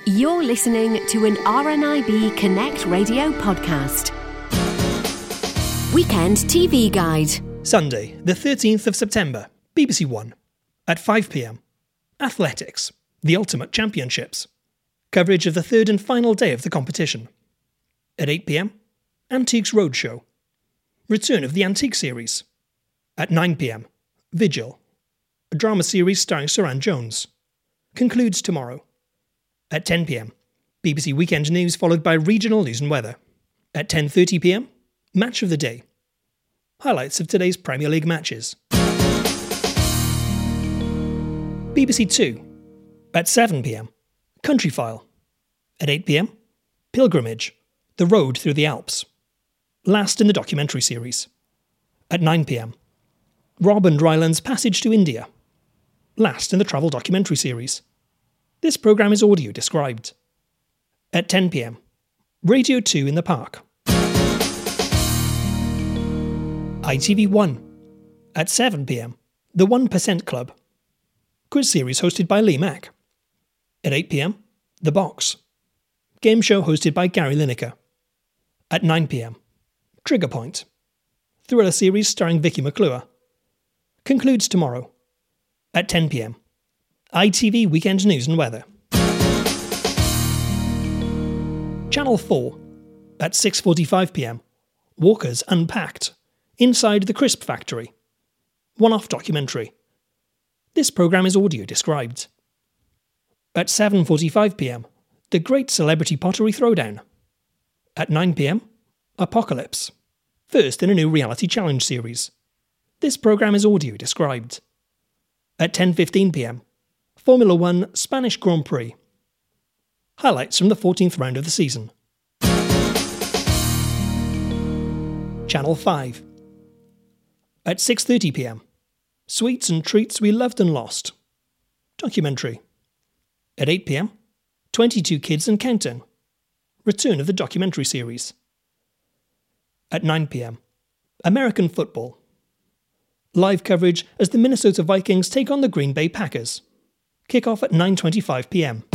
You're listening to an RNIB Connect Radio podcast. Weekend TV Guide. Sunday, the 13th of September, BBC One. At 5 p.m. Athletics, the Ultimate Championships. Coverage of the third and final day of the competition. At 8 p.m, Antiques Roadshow. Return of the Antique series. At 9 p.m, Vigil, a drama series starring Suranne Jones. Concludes tomorrow. At 10 p.m, BBC Weekend News followed by regional news and weather. At 10:30 p.m, Match of the Day. Highlights of today's Premier League matches. BBC Two. At 7 p.m, Countryfile. At 8 p.m, Pilgrimage, The Road Through the Alps. Last in the documentary series. At 9 p.m, Rob and Ryland's Passage to India. Last in the travel documentary series. This programme is audio described. At 10 p.m, Radio 2 in the Park. ITV1. At 7 p.m, The 1% Club. Quiz series hosted by Lee Mack. At 8 p.m, The Box. Game show hosted by Gary Lineker. At 9 p.m, Trigger Point. Thriller series starring Vicky McClure. Concludes tomorrow. At 10 p.m, ITV Weekend News and Weather. Channel 4. At 6:45 p.m, Walker's Unpacked. Inside the Crisp Factory. One-off documentary. This programme is audio described. At 7:45 p.m, The Great Celebrity Pottery Throwdown. At 9 p.m, Apocalypse. First in a new reality challenge series. This programme is audio described. At 10:15 p.m, Formula One Spanish Grand Prix. Highlights from the 14th round of the season. Channel 5. At 6:30 p.m, Sweets and Treats We Loved and Lost. Documentary. At 8 p.m, 22 Kids and Counting. Return of the documentary series. At 9 p.m, American football. Live coverage as the Minnesota Vikings take on the Green Bay Packers. Kick-off at 9:25 p.m.